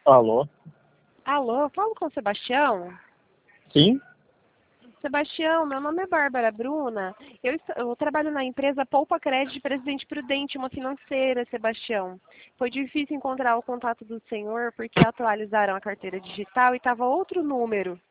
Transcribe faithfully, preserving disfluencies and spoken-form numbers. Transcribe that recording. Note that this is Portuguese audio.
Alô? Alô, eu falo com o Sebastião? Sim? Sebastião, meu nome é Bárbara Bruna. Eu, est- eu trabalho na empresa Poupa Crédito Presidente Prudente, uma financeira, Sebastião. Foi difícil encontrar o contato do senhor porque atualizaram a carteira digital e estava outro número.